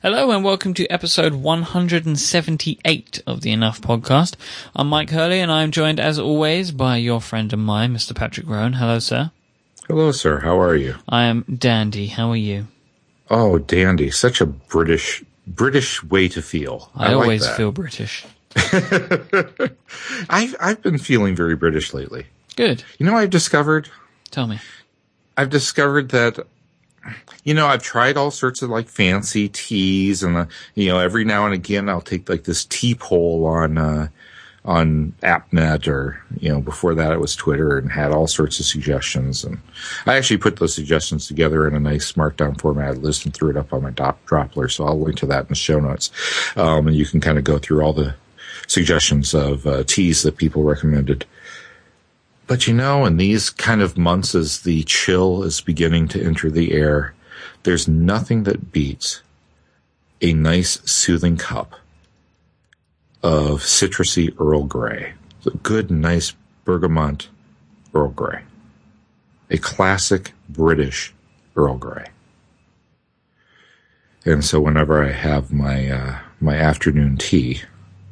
Hello and welcome to episode 178 of the Enough Podcast. I'm Mike Hurley and I'm joined as always by your friend and mine, Mr. Patrick Rowan. Hello, sir. Hello, sir. How are you? I am dandy. How are you? Oh, dandy. Such a British way to feel. I always feel British. I've been feeling very British lately. Good. You know what I've discovered? Tell me. I've discovered that, I've tried all sorts of like fancy teas and, every now and again I'll take like this tea poll on AppNet or, before that it was Twitter and had all sorts of suggestions. And I actually put those suggestions together in a nice markdown format list and threw it up on my Droplr. So I'll link to that in the show notes. And you can kind of go through all the suggestions of teas that people recommended. But in these kind of months as the chill is beginning to enter the air, there's nothing that beats a nice soothing cup of citrusy Earl Grey. A good, nice bergamot Earl Grey. A classic British Earl Grey. And so whenever I have my afternoon tea,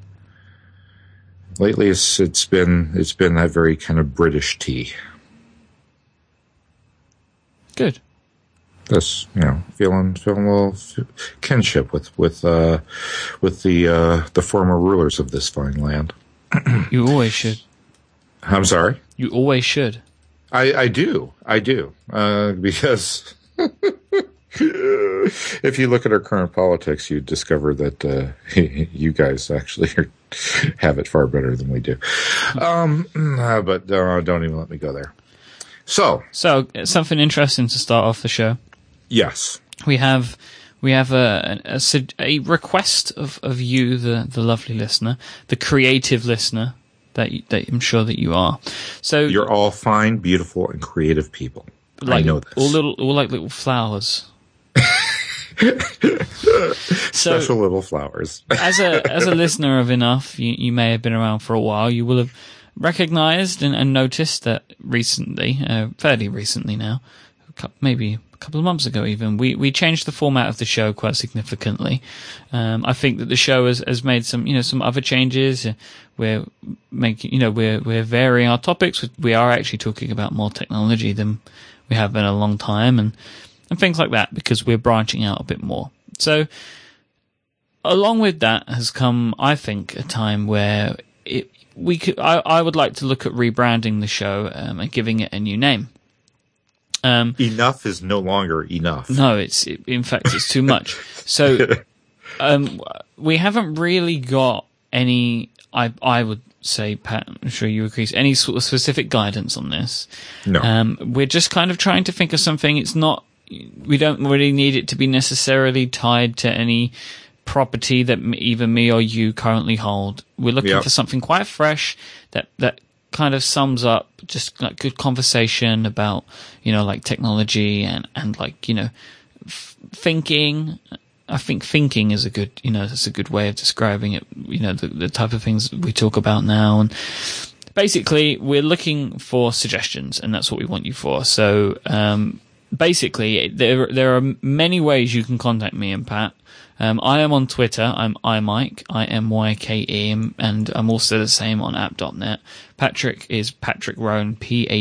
lately it's been that very kind of British tea. Good. That's feeling a little kinship with the former rulers of this fine land. You always should. I'm sorry? You always should. I do. Because if you look at our current politics, you discover that you guys actually have it far better than we do. But don't even let me go there. So something interesting to start off the show. Yes, we have a request of you, the lovely listener, the creative listener that I'm sure that you are. So you're all fine, beautiful, and creative people. I know this. All like little flowers. Special little flowers. as a listener of Enough, you may have been around for a while. You will have recognized and noticed that recently, fairly recently now, maybe a couple of months ago even, we changed the format of the show quite significantly. I think that the show has made some other changes. We're varying our topics. We are actually talking about more technology than we have in a long time and things like that, because we're branching out a bit more. So along with that has come, I think, a time where I would like to look at rebranding the show and giving it a new name. Enough is no longer enough. No, in fact it's too much. So we haven't really got any, I would say, Pat, I'm sure you agree, any sort of specific guidance on this. No. We're just kind of trying to think of something. We don't really need it to be necessarily tied to any property that either me or you currently hold. We're looking for something quite fresh that kind of sums up just like good conversation about, like technology and like, thinking. I think thinking is a good, that's a good way of describing it, the type of things we talk about now. And basically we're looking for suggestions, and that's what we want you for. So, basically there are many ways you can contact me and Pat. I am on Twitter. I'm iMike, IMYKE, and I'm also the same on app.net. Patrick is Patrick Rowan,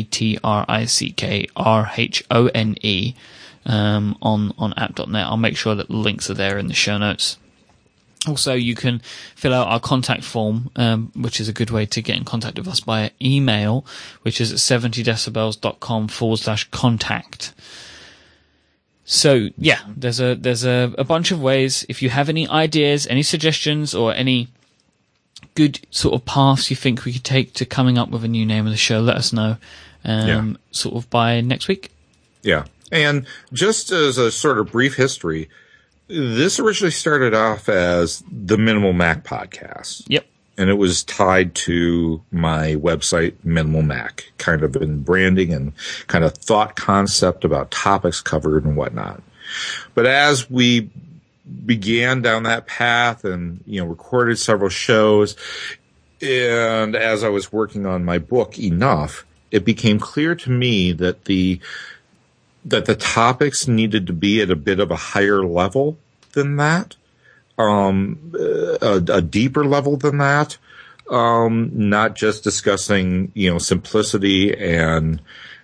PatrickRhone, on app.net. I'll make sure that the links are there in the show notes. Also, you can fill out our contact form, which is a good way to get in contact with us by email, which is at 70decibels.com/contact. So yeah, there's a bunch of ways. If you have any ideas, any suggestions, or any good sort of paths you think we could take to coming up with a new name of the show, let us know. Sort of by next week. Yeah. And just as a sort of brief history, this originally started off as the Minimal Mac podcast. Yep. And it was tied to my website, Minimal Mac, kind of in branding and kind of thought concept about topics covered and whatnot. But as we began down that path and, recorded several shows, and as I was working on my book, Enough, it became clear to me that the topics needed to be at a bit of a higher level than that. a deeper level than that. Not just discussing, simplicity and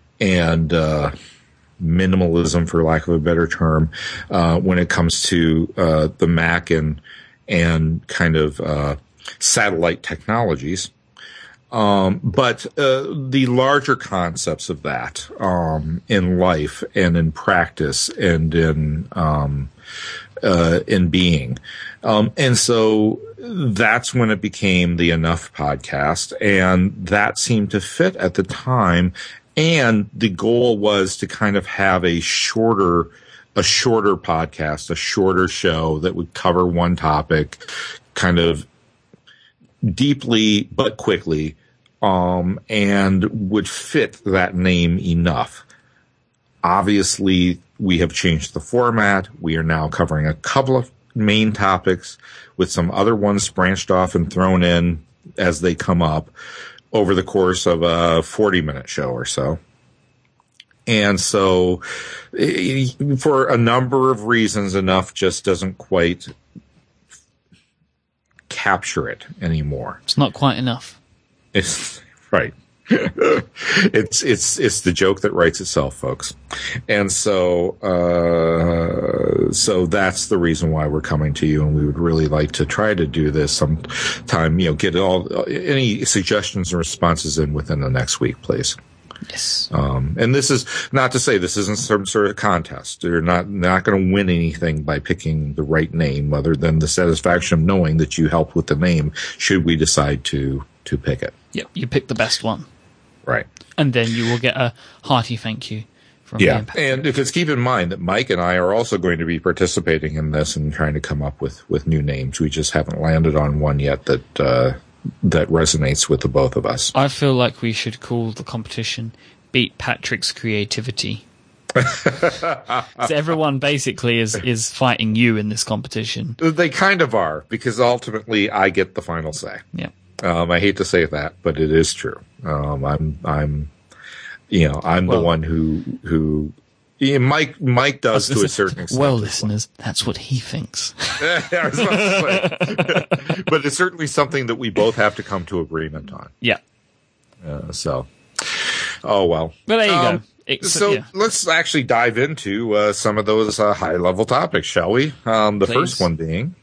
minimalism, for lack of a better term, when it comes to the Mac and kind of satellite technologies. But the larger concepts of that in life and in practice and in being. And so that's when it became the Enough podcast, and that seemed to fit at the time. And the goal was to kind of have a shorter podcast, a shorter show that would cover one topic kind of deeply but quickly, and would fit that name Enough. Obviously, we have changed the format. We are now covering a couple of main topics with some other ones branched off and thrown in as they come up over the course of a 40-minute show or so. And so for a number of reasons, Enough just doesn't quite capture it anymore. It's not quite enough. It's right. It's the joke that writes itself, folks. And so that's the reason why we're coming to you, and we would really like to try to do this sometime, get any suggestions and responses in within the next week, please. Yes. And this is not to say this isn't some sort of contest. You're not going to win anything by picking the right name, other than the satisfaction of knowing that you helped with the name should we decide to pick it. Yep, you pick the best one. Right. And then you will get a hearty thank you from the Impact. And because keep in mind that Mike and I are also going to be participating in this and trying to come up with new names. We just haven't landed on one yet that resonates with the both of us. I feel like we should call the competition Beat Patrick's Creativity. So everyone basically is fighting you in this competition. They kind of are, because ultimately I get the final say. Yeah. I hate to say that, but it is true. I'm the one who Mike does to a certain extent. Well, listeners, that's what he thinks. But it's certainly something that we both have to come to agreement on. Yeah. Oh well. But there you go. Let's actually dive into some of those high-level topics, shall we? The first one being,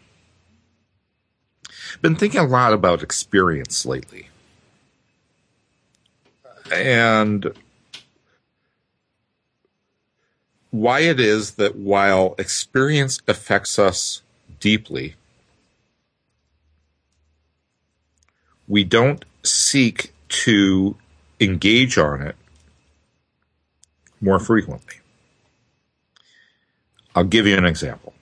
been thinking a lot about experience lately. And why it is that while experience affects us deeply, we don't seek to engage on it more frequently. I'll give you an example.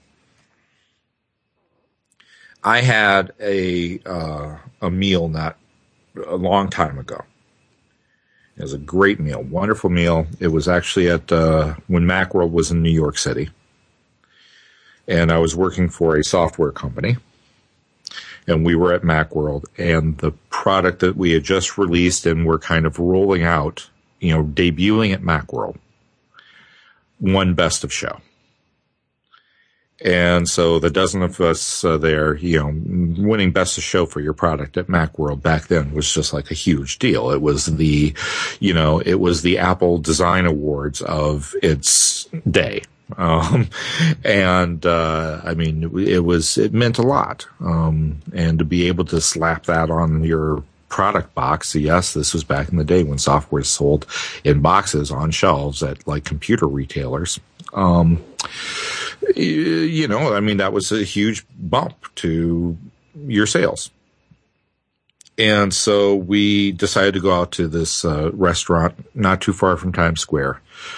I had a meal not a long time ago. It was a great meal, wonderful meal. It was actually at when Macworld was in New York City, and I was working for a software company, and we were at Macworld, and the product that we had just released and were kind of rolling out, debuting at Macworld, won Best of Show. And so the dozen of us there, winning Best of Show for your product at Macworld back then was just like a huge deal. It was the Apple Design Awards of its day. It meant a lot. And to be able to slap that on your product box, yes, this was back in the day when software sold in boxes on shelves at like computer retailers. That was a huge bump to your sales. And so we decided to go out to this restaurant not too far from Times Square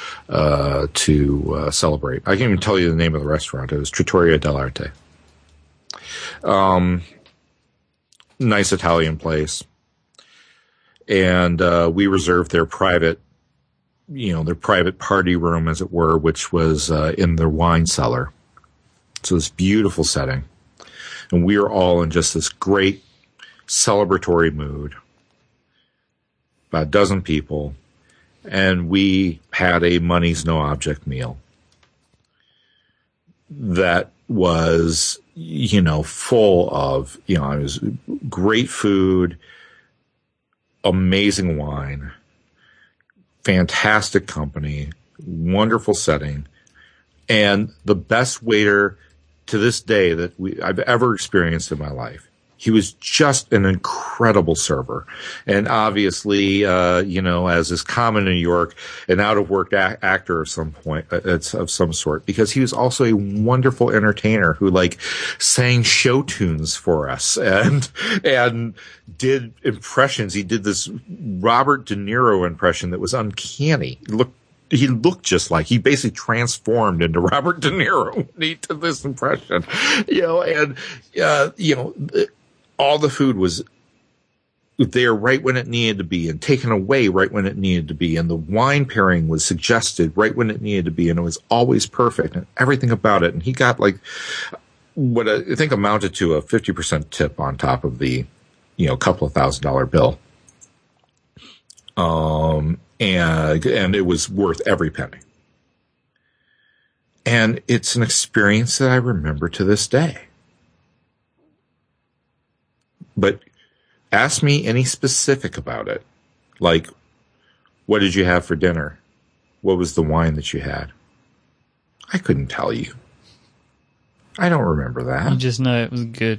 to celebrate. I can't even tell you the name of the restaurant. It was Trattoria dell'Arte. Nice Italian place. And we reserved their private party room, as it were, which was in their wine cellar. So this beautiful setting. And we were all in just this great celebratory mood. About a dozen people. And we had a money's no object meal that was full of, it was great food, amazing wine, fantastic company, wonderful setting, and the best waiter to this day that I've ever experienced in my life. He was just an incredible server. And obviously, as is common in New York, an out-of-work actor of some point, of some sort, because he was also a wonderful entertainer who sang show tunes for us and did impressions. He did this Robert De Niro impression that was uncanny. He looked just like, he basically transformed into Robert De Niro when he did this impression, all the food was there right when it needed to be and taken away right when it needed to be. And the wine pairing was suggested right when it needed to be. And it was always perfect and everything about it. And he got what I think amounted to a 50% tip on top of the, couple of $1,000 bill. And it was worth every penny. And it's an experience that I remember to this day. But ask me any specific about it. Like, what did you have for dinner? What was the wine that you had? I couldn't tell you. I don't remember that. You just know it was good.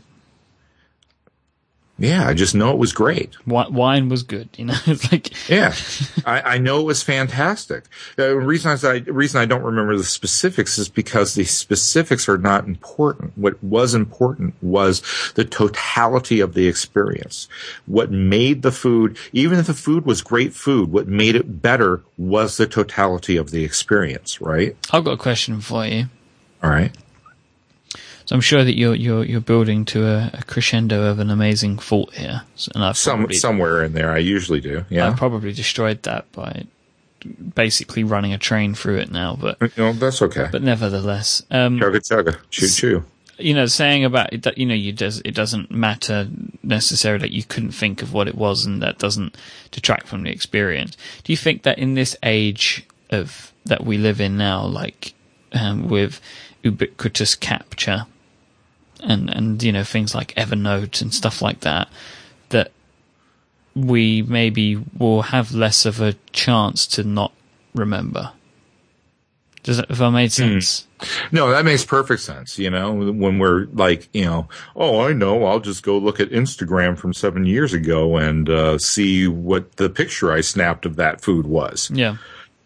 Yeah, I just know it was great. Wine was good, It's yeah, I know it was fantastic. The reason I don't remember the specifics is because the specifics are not important. What was important was the totality of the experience. What made the food, even if the food was great food, what made it better was the totality of the experience, right? I've got a question for you. All right. So I'm sure that you're building to a crescendo of an amazing thought here, and I've somewhere in there. I usually do. Yeah, I probably destroyed that by basically running a train through it now, but that's okay. But nevertheless, chugga, choo. Saying about it that it doesn't matter necessarily. You couldn't think of what it was, and that doesn't detract from the experience. Do you think that in this age of that we live in now, with ubiquitous capture and things like Evernote and stuff like that, that we maybe will have less of a chance to not remember? Does that, if I made sense? No, that makes perfect sense. When we're I know, I'll just go look at Instagram from 7 years ago and see what the picture I snapped of that food was. Yeah.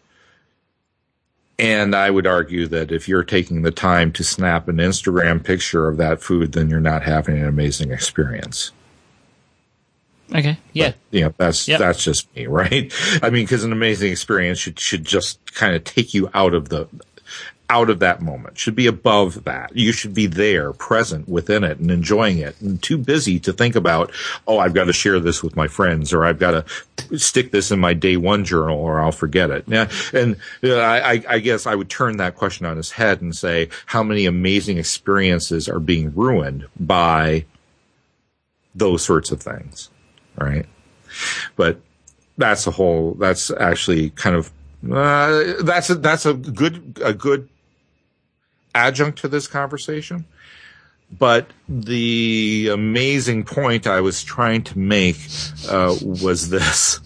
And I would argue that if you're taking the time to snap an Instagram picture of that food, then you're not having an amazing experience. Okay. Yeah. But, that's just me, right? I mean, because an amazing experience should just kind of take you out of that moment, should be above that. You should be there, present within it and enjoying it, and too busy to think about, I've got to share this with my friends, or I've got to stick this in my day one journal, or I'll forget it. Yeah. And I guess I would turn that question on its head and say, how many amazing experiences are being ruined by those sorts of things? Right. But that's actually kind of, that's a good adjunct to this conversation. But the amazing point I was trying to make was this,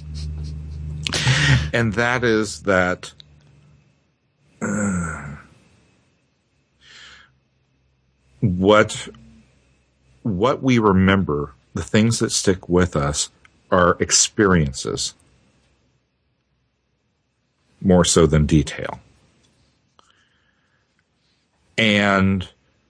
and that is that what we remember, the things that stick with us, are experiences more so than detail. And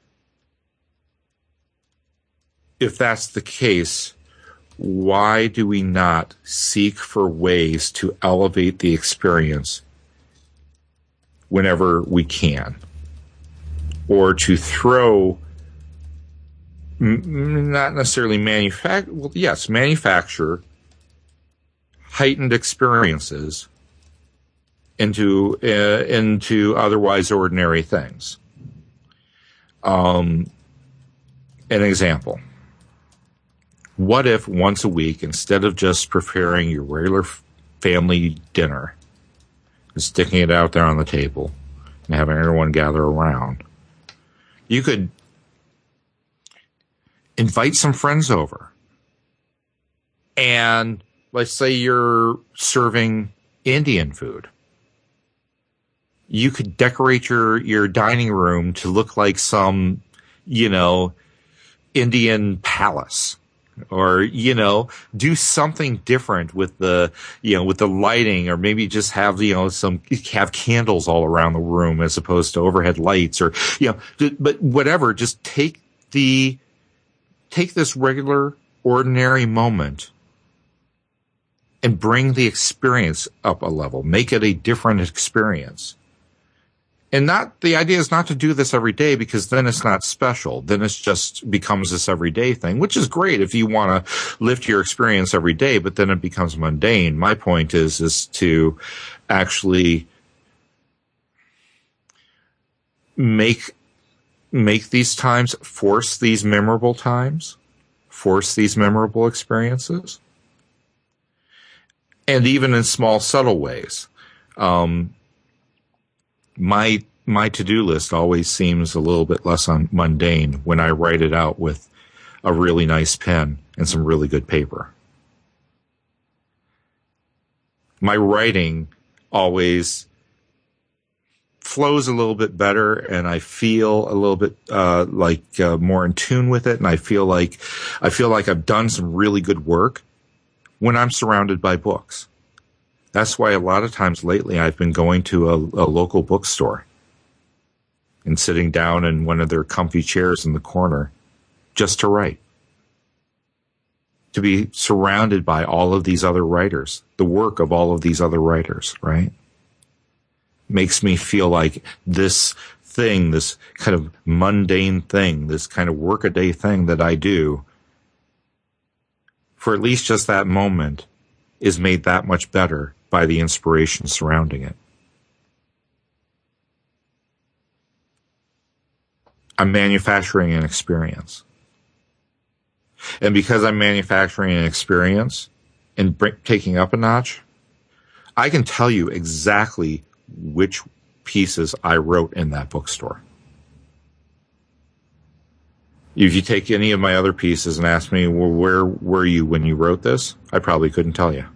if that's the case, why do we not seek for ways to elevate the experience whenever we can? Or to throw, not necessarily manufacture heightened experiences into otherwise ordinary things. An example. What if once a week, instead of just preparing your regular family dinner and sticking it out there on the table and having everyone gather around, you could invite some friends over. And let's say you're serving Indian food. You could decorate your dining room to look like some, Indian palace, or, do something different with the lighting, or maybe just have, have candles all around the room as opposed to overhead lights, or, but whatever, just take this regular, ordinary moment and bring the experience up a level. Make it a different experience. And the idea is not to do this every day, because then it's not special. Then it just becomes this everyday thing, which is great if you want to lift your experience every day, but then it becomes mundane. My point is to actually make these times, force these memorable times, force these memorable experiences. And even in small, subtle ways. My to-do list always seems a little bit less mundane when I write it out with a really nice pen and some really good paper. My writing always flows a little bit better, and I feel a little bit more in tune with it, and I feel like I've done some really good work when I'm surrounded by books. That's why a lot of times lately I've been going to a local bookstore and sitting down in one of their comfy chairs in the corner just to write. To be surrounded by all of these other writers, the work of all of these other writers, right? Makes me feel like this thing, this kind of mundane thing, this kind of workaday thing that I do, for at least just that moment, is made that much better by the inspiration surrounding it. I'm manufacturing an experience. And because I'm manufacturing an experience and taking up a notch, I can tell you exactly which pieces I wrote in that bookstore. If you take any of my other pieces and ask me, well, where were you when you wrote this? I probably couldn't tell you.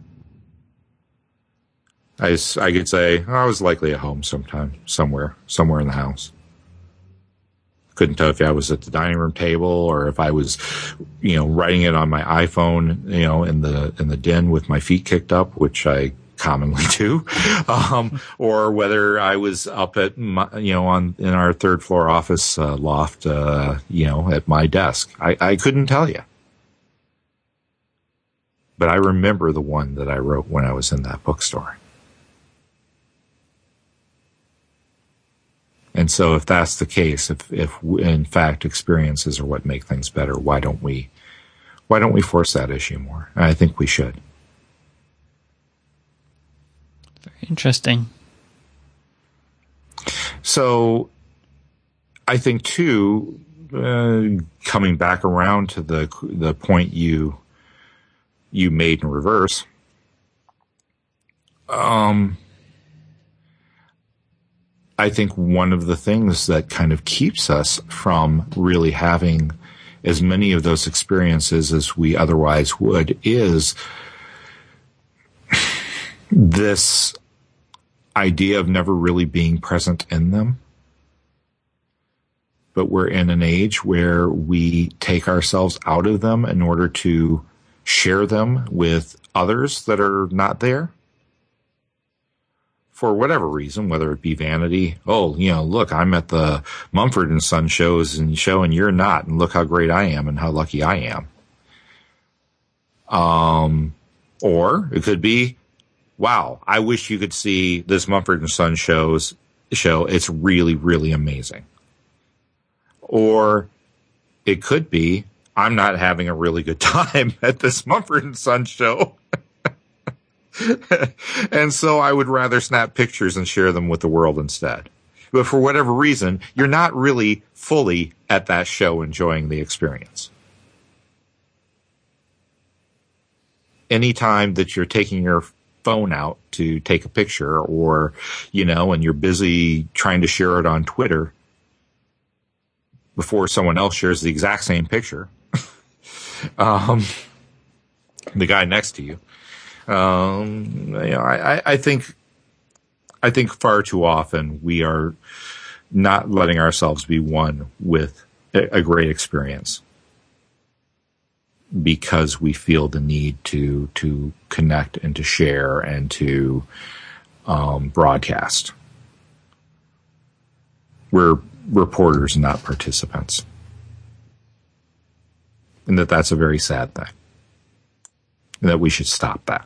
I could say, I was likely at home sometime, somewhere in the house. Couldn't tell if I was at the dining room table or if I was, writing it on my iPhone, in the den with my feet kicked up, which I commonly do, or whether I was up at in our third floor office loft, at my desk. I couldn't tell you, but I remember the one that I wrote when I was in that bookstore. And so if that's the case, if in fact experiences are what make things better, why don't we force that issue more? I think we should. Very interesting. So I think too, coming back around to the point you made in reverse, I think one of the things that kind of keeps us from really having as many of those experiences as we otherwise would is this idea of never really being present in them. But we're in an age where we take ourselves out of them in order to share them with others that are not there. For whatever reason, whether it be vanity, look, I'm at the Mumford and Son show and you're not, and look how great I am and how lucky I am. Or it could be, wow, I wish you could see this Mumford and Son show. It's really, really amazing. Or it could be, I'm not having a really good time at this Mumford and Son show. And so I would rather snap pictures and share them with the world instead. But for whatever reason, you're not really fully at that show enjoying the experience. Anytime that you're taking your phone out to take a picture or, and you're busy trying to share it on Twitter, before someone else shares the exact same picture. The guy next to you. I think far too often we are not letting ourselves be one with a great experience because we feel the need to connect and to share and to broadcast. We're reporters, not participants. And that's a very sad thing. And that we should stop that.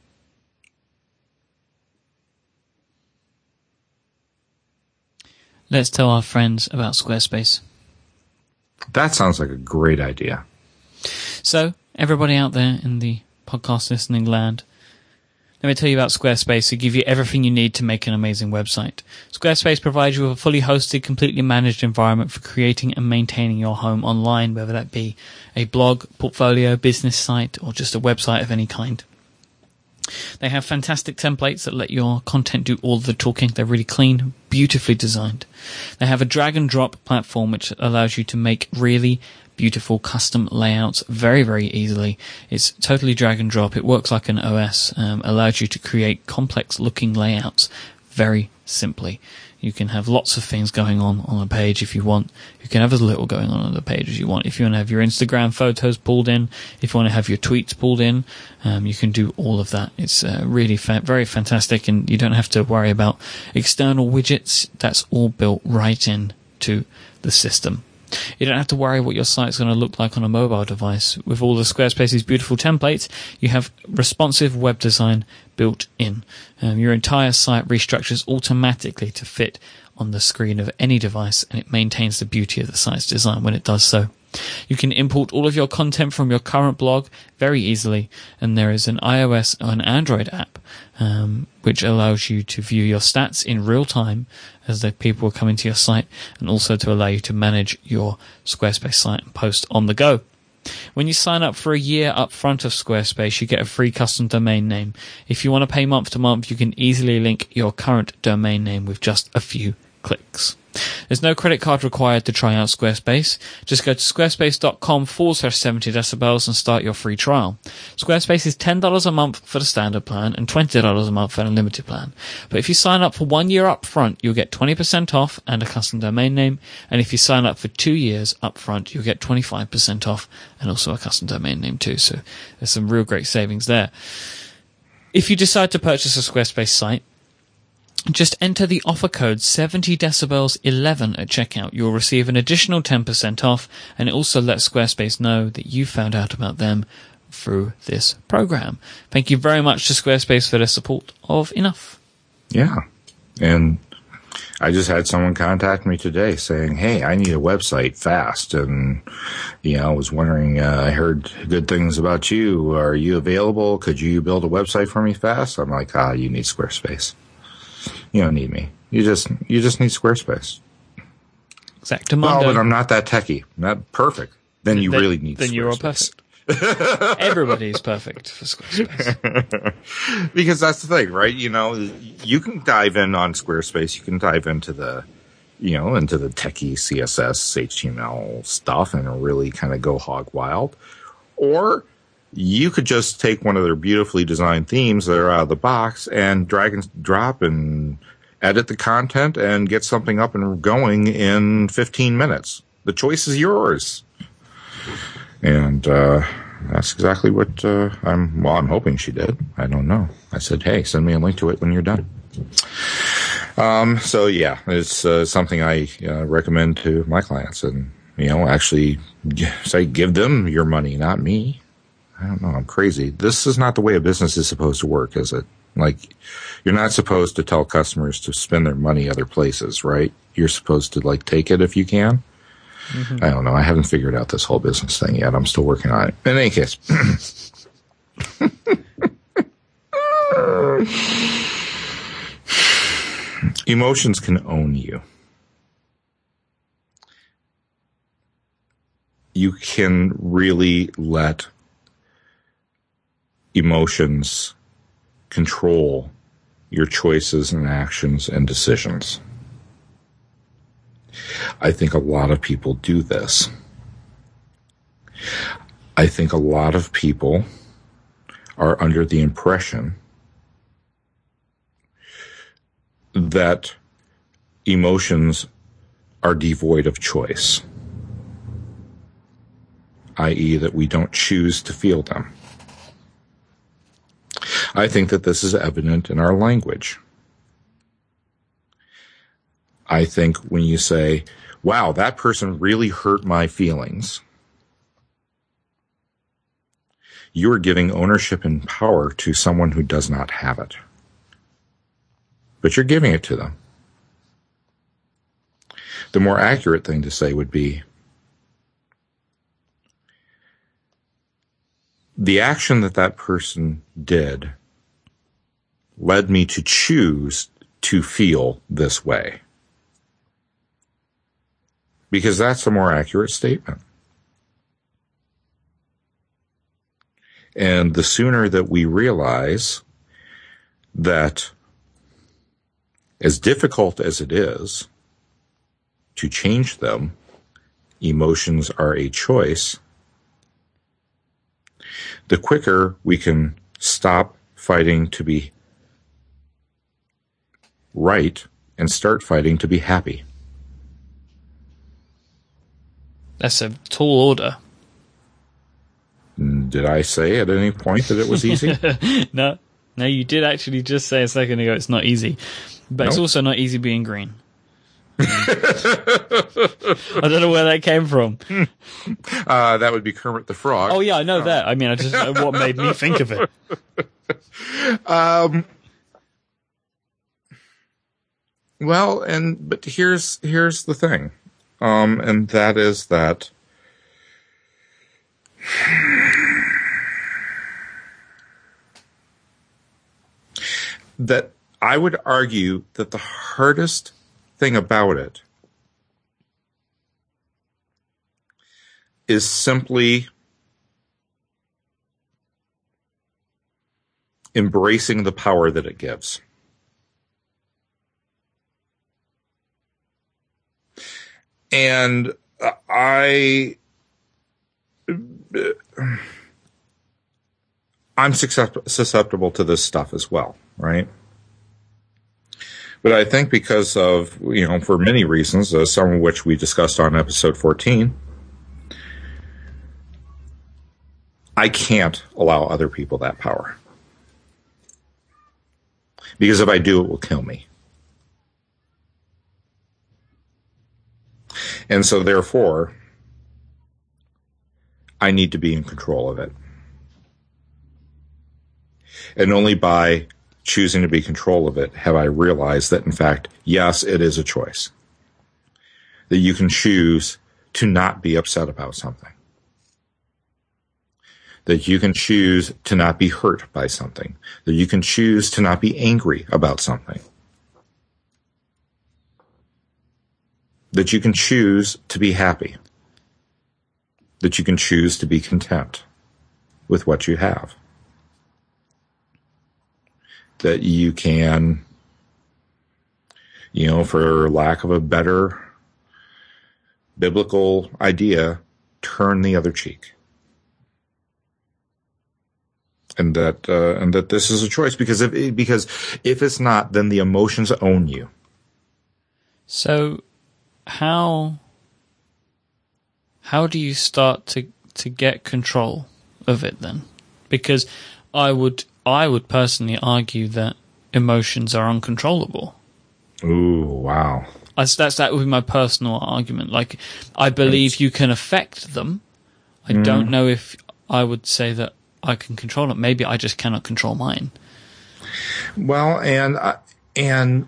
Let's tell our friends about Squarespace. That sounds like a great idea. So, everybody out there in the podcast listening land, let me tell you about Squarespace to give you everything you need to make an amazing website. Squarespace provides you with a fully hosted, completely managed environment for creating and maintaining your home online, whether that be a blog, portfolio, business site, or just a website of any kind. They have fantastic templates that let your content do all the talking. They're really clean, beautifully designed. They have a drag and drop platform which allows you to make really beautiful custom layouts very, very easily. It's totally drag and drop. It works like an OS, allows you to create complex looking layouts very simply. You can have lots of things going on a page if you want. You can have as little going on the page as you want. If you want to have your Instagram photos pulled in, if you want to have your tweets pulled in, you can do all of that. It's really very fantastic, and you don't have to worry about external widgets. That's all built right in to the system. You don't have to worry what your site's going to look like on a mobile device. With all the Squarespace's beautiful templates, you have responsive web design built in. Your entire site restructures automatically to fit on the screen of any device, and it maintains the beauty of the site's design when it does so. You can import all of your content from your current blog very easily, and there is an iOS or an Android app which allows you to view your stats in real time as the people are coming to your site, and also to allow you to manage your Squarespace site and post on the go. When you sign up for a year up front of Squarespace, you get a free custom domain name. If you want to pay month to month, you can easily link your current domain name with just a few clicks. There's no credit card required to try out Squarespace. Just go to squarespace.com/70 decibels and start your free trial. Squarespace is $10 a month for the standard plan and $20 a month for the unlimited plan. But if you sign up for 1 year up front, you'll get 20% off and a custom domain name. And if you sign up for 2 years up front, you'll get 25% off and also a custom domain name too. So there's some real great savings there. If you decide to purchase a Squarespace site, just enter the offer code 70decibels11 at checkout. You'll receive an additional 10% off, and it also lets Squarespace know that you found out about them through this program. Thank you very much to Squarespace for their support of Enough. Yeah. And I just had someone contact me today saying, hey, I need a website fast. And, I was wondering, I heard good things about you. Are you available? Could you build a website for me fast? I'm like, you need Squarespace. You don't need me. You just need Squarespace. Exactly. Well, but I'm not that techie. Not perfect. Then you really need Squarespace. Then you're all perfect. Everybody's perfect for Squarespace. Because that's the thing, right? You can dive in on Squarespace. You can dive into the, into the techie CSS, HTML stuff and really kind of go hog wild. Or you could just take one of their beautifully designed themes that are out of the box and drag and drop and edit the content and get something up and going in 15 minutes. The choice is yours. And that's exactly what I'm hoping she did. I don't know. I said, hey, send me a link to it when you're done. So yeah, it's something I recommend to my clients, and actually say give them your money, not me. I don't know. I'm crazy. This is not the way a business is supposed to work, is it? Like, you're not supposed to tell customers to spend their money other places, right? You're supposed to take it if you can. Mm-hmm. I don't know. I haven't figured out this whole business thing yet. I'm still working on it. In any case. Emotions can own you. You can really let emotions control your choices and actions and decisions. I think a lot of people do this. I think a lot of people are under the impression that emotions are devoid of choice, i.e., that we don't choose to feel them. I think that this is evident in our language. I think when you say, wow, that person really hurt my feelings, you are giving ownership and power to someone who does not have it. But you're giving it to them. The more accurate thing to say would be, the action that that person did led me to choose to feel this way. Because that's a more accurate statement. And the sooner that we realize that, as difficult as it is to change them, emotions are a choice, the quicker we can stop fighting to be right and start fighting to be happy. That's a tall order. Did I say at any point that it was easy? No, you did actually just say a second ago it's not easy. But It's also not easy being green. I don't know where that came from. That would be Kermit the Frog. Oh, yeah, I know that. I mean, I just know what made me think of it. Well, but here's the thing. And that is that I would argue that the hardest thing about it is simply embracing the power that it gives. And I'm susceptible to this stuff as well, right? But I think because of, for many reasons, some of which we discussed on episode 14, I can't allow other people that power. Because if I do, it will kill me. And so therefore, I need to be in control of it. And only by choosing to be in control of it have I realized that, in fact, yes, it is a choice. That you can choose to not be upset about something. That you can choose to not be hurt by something. That you can choose to not be angry about something. That you can choose to be happy. That you can choose to be content with what you have. That you can, for lack of a better biblical idea, turn the other cheek. And that this is a choice, because if it's not, then the emotions own you. So how do you start to get control of it then? Because I would personally argue that emotions are uncontrollable. Ooh, wow. That would be my personal argument. Like, I believe you can affect them. I don't know if I would say that I can control them. Maybe I just cannot control mine. Well, and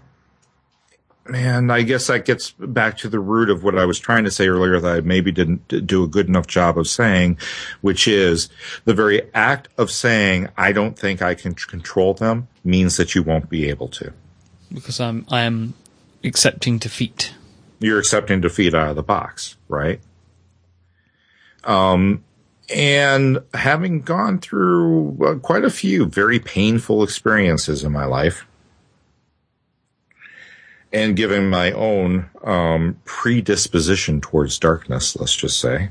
I guess that gets back to the root of what I was trying to say earlier that I maybe didn't do a good enough job of saying, which is the very act of saying, I don't think I can control them, means that you won't be able to. Because I am accepting defeat. You're accepting defeat out of the box, right? And having gone through quite a few very painful experiences in my life, And given my own predisposition towards darkness, let's just say,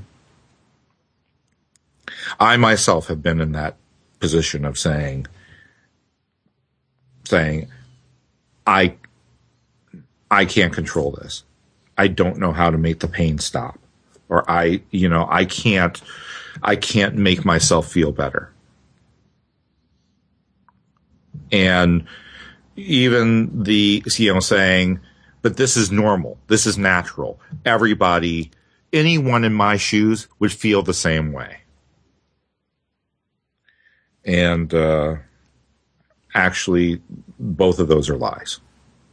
I myself have been in that position of saying, I can't control this. I don't know how to make the pain stop, or I can't make myself feel better. And even saying, but this is normal. This is natural. Everybody, anyone in my shoes would feel the same way. And, actually, both of those are lies.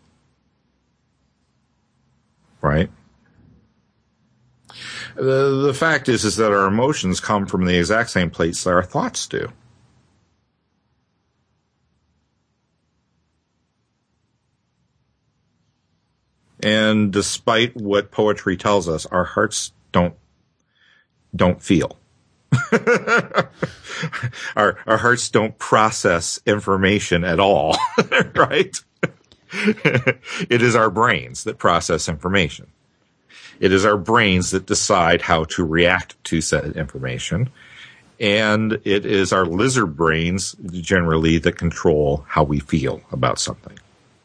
Right? The fact is that our emotions come from the exact same place that our thoughts do. And despite what poetry tells us, our hearts don't feel. Our hearts don't process information at all, right? It is our brains that process information. It is our brains that decide how to react to said information. And it is our lizard brains generally that control how we feel about something.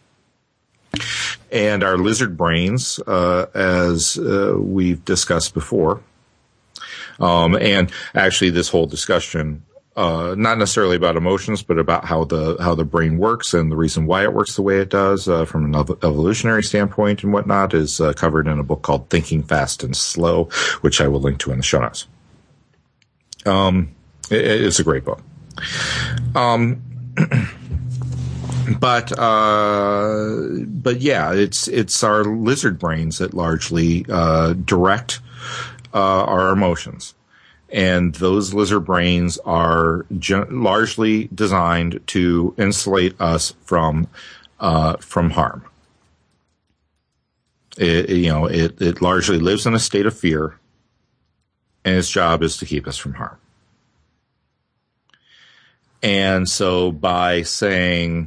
And our lizard brains, as we've discussed before, and actually this whole discussion, not necessarily about emotions, but about how the brain works and the reason why it works the way it does, from an evolutionary standpoint and whatnot, is covered in a book called Thinking Fast and Slow, which I will link to in the show notes. It's a great book. But yeah, it's our lizard brains that largely direct our emotions, and those lizard brains are largely designed to insulate us from harm. It largely lives in a state of fear, and its job is to keep us from harm. And so by saying,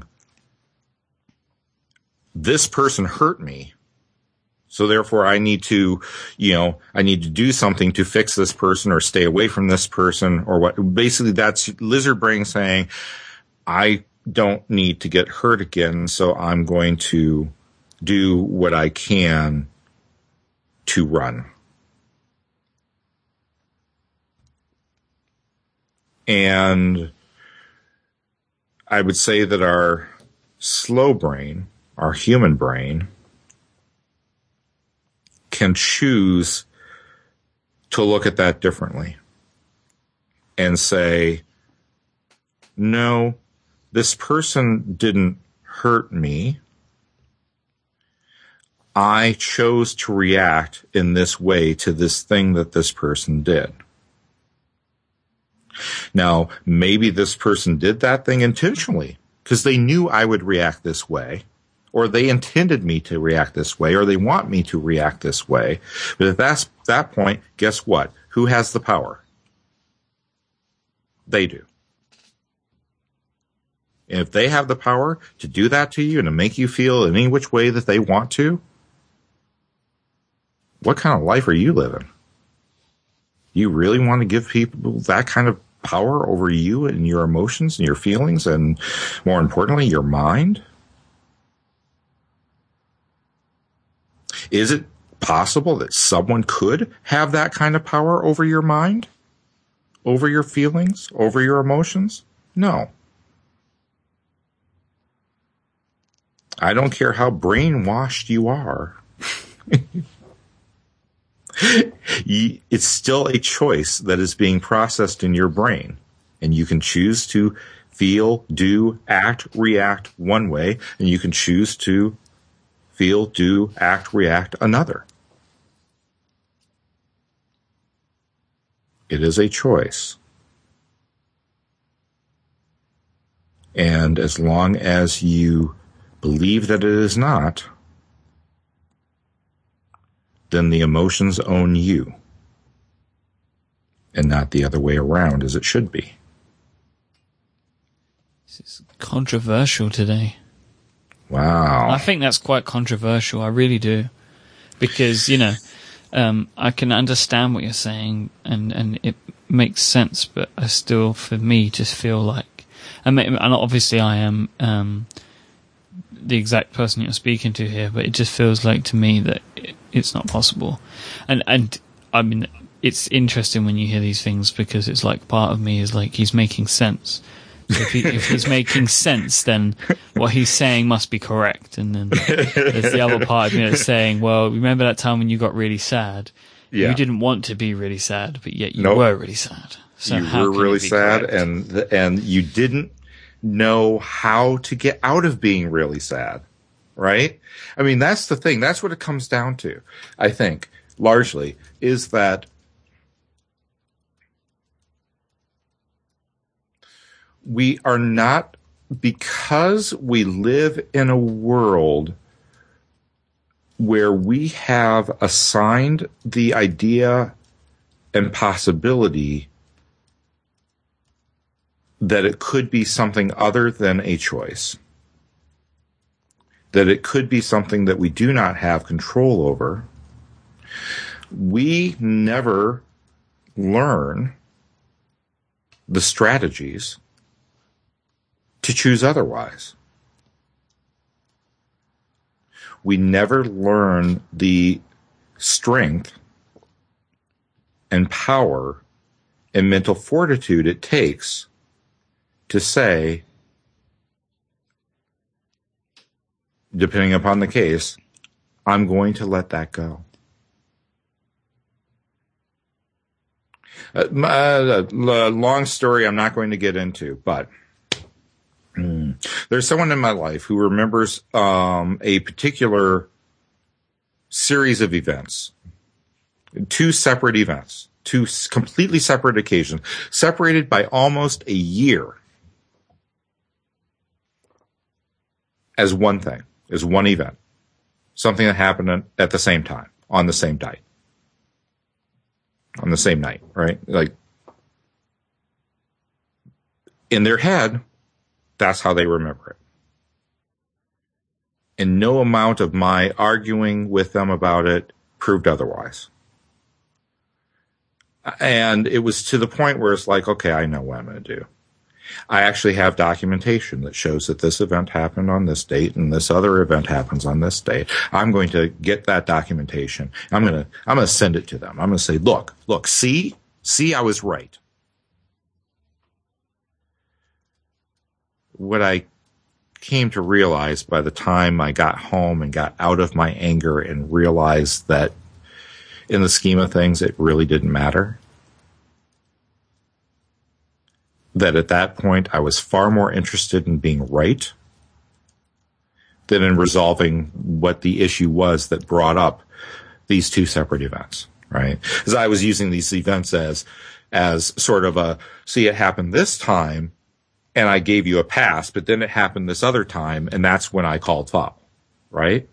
this person hurt me, so therefore I need to do something to fix this person or stay away from this person, or what. Basically, that's lizard brain saying, I don't need to get hurt again, so I'm going to do what I can to run. And I would say that our slow brain, our human brain, can choose to look at that differently and say, no, this person didn't hurt me. I chose to react in this way to this thing that this person did. Now, maybe this person did that thing intentionally because they knew I would react this way, or they intended me to react this way, or they want me to react this way. But at that point, guess what? Who has the power? They do. And if they have the power to do that to you and to make you feel in any which way that they want to, what kind of life are you living? You really want to give people that kind of power over you and your emotions and your feelings, and more importantly, your mind? Is it possible that someone could have that kind of power over your mind, over your feelings, over your emotions? No. I don't care how brainwashed you are. It's still a choice that is being processed in your brain. And you can choose to feel, do, act, react one way, and you can choose to feel, do, act, react another. It is a choice. And as long as you believe that it is not, then the emotions own you, and not the other way around as it should be. This is controversial today. Wow. I think that's quite controversial. I really do. Because, I can understand what you're saying and it makes sense, but I still, for me, just feel like, and obviously I am the exact person you're speaking to here, but it just feels like to me that it's not possible. And I mean, it's interesting when you hear these things because it's like part of me is like he's making sense. So if he's making sense, then what he's saying must be correct. And then there's the other part of me that's saying, well, remember that time when you got really sad? Yeah. You didn't want to be really sad, but yet you Nope. were really sad. So you how were can really it be sad, correct? and you didn't know how to get out of being really sad, right? I mean, that's the thing. That's what it comes down to, I think, largely, is that we are not, because we live in a world where we have assigned the idea and possibility that it could be something other than a choice, that it could be something that we do not have control over. We never learn the strategies to choose otherwise. We never learn the strength and power and mental fortitude it takes to say, depending upon the case, I'm going to let that go. Long story I'm not going to get into, but there's someone in my life who remembers a particular series of events, two separate events, two completely separate occasions, separated by almost a year, as one thing, as one event, something that happened at the same time, on the same night, right? Like, in their head, that's how they remember it. And no amount of my arguing with them about it proved otherwise. And it was to the point where it's like, okay, I know what I'm going to do. I actually have documentation that shows that this event happened on this date and this other event happens on this date. I'm going to get that documentation. I'm going to send it to them. I'm going to say, look, see, I was right. What I came to realize by the time I got home and got out of my anger and realized that in the scheme of things, it really didn't matter. That at that point, I was far more interested in being right than in resolving what the issue was that brought up these two separate events, right? Because I was using these events as sort of a, see, it happened this time, and I gave you a pass, but then it happened this other time, and that's when I called foul, right?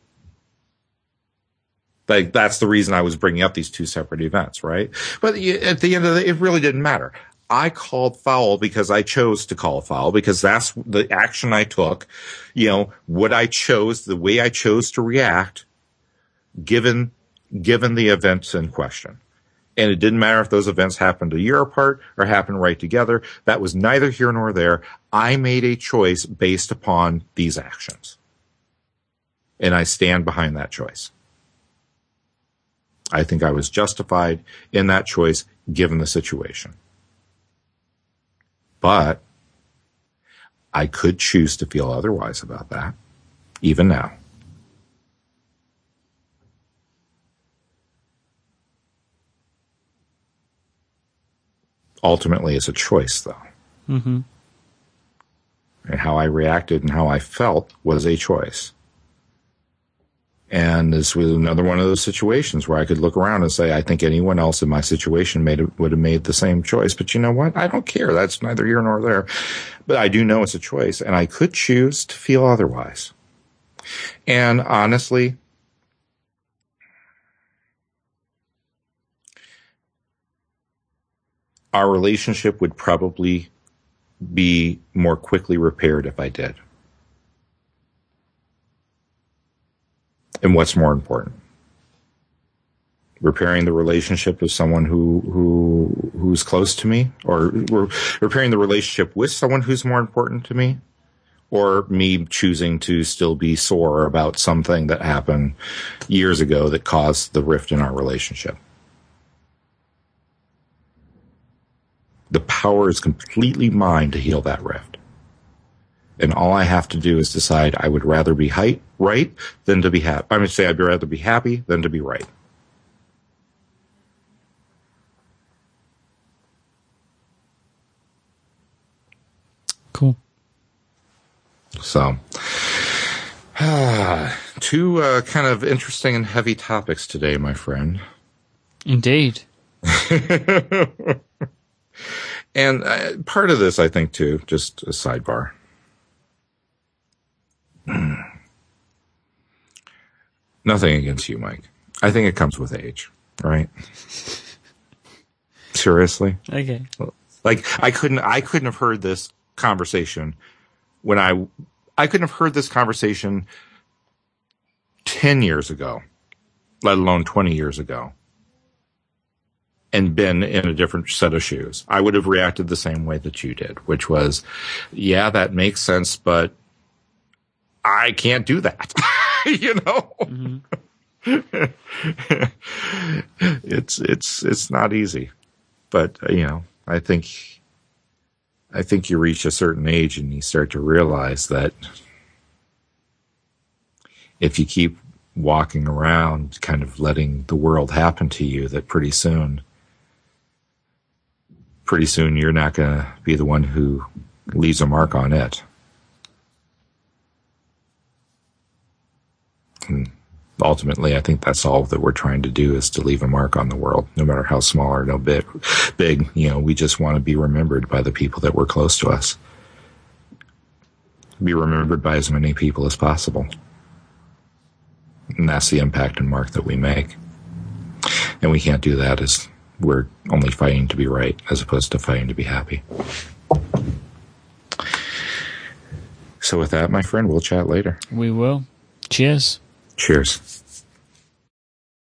Like, that's the reason I was bringing up these two separate events, right? But at the end of the day, it really didn't matter. I called foul because I chose to call foul, because that's the action I took, what I chose, the way I chose to react, given the events in question. And it didn't matter if those events happened a year apart or happened right together. That was neither here nor there. I made a choice based upon these actions. And I stand behind that choice. I think I was justified in that choice given the situation. But I could choose to feel otherwise about that, even now. Ultimately, it's a choice, though. Mm-hmm. And how I reacted and how I felt was a choice. And this was another one of those situations where I could look around and say, I think anyone else in my situation would have made the same choice. But you know what? I don't care. That's neither here nor there. But I do know it's a choice, and I could choose to feel otherwise. And honestly, our relationship would probably be more quickly repaired if I did. And what's more important? Repairing the relationship of someone who's close to me, or repairing the relationship with someone who's more important to me, or me choosing to still be sore about something that happened years ago that caused the rift in our relationship. The power is completely mine to heal that rift. And all I have to do is decide I would rather be right than to be happy. I'm going to say I'd rather be happy than to be right. Cool. So, two kind of interesting and heavy topics today, my friend. Indeed. And part of this, I think, too, just a sidebar. Nothing against you, Mike. I think it comes with age, right? Seriously? Okay. Like, I couldn't have heard this conversation when I couldn't have heard this conversation 10 years ago, let alone 20 years ago, and been in a different set of shoes. I would have reacted the same way that you did, which was, yeah, that makes sense, but I can't do that. You know? Mm-hmm. It's not easy. But, you know, I think you reach a certain age and you start to realize that if you keep walking around kind of letting the world happen to you, that pretty soon you're not going to be the one who leaves a mark on it. And ultimately, I think that's all that we're trying to do, is to leave a mark on the world, no matter how small or no big. You know, we just want to be remembered by the people that were close to us. Be remembered by as many people as possible. And that's the impact and mark that we make. And we can't do that as we're only fighting to be right, as opposed to fighting to be happy. So with that, my friend, we'll chat later. We will. Cheers. Cheers.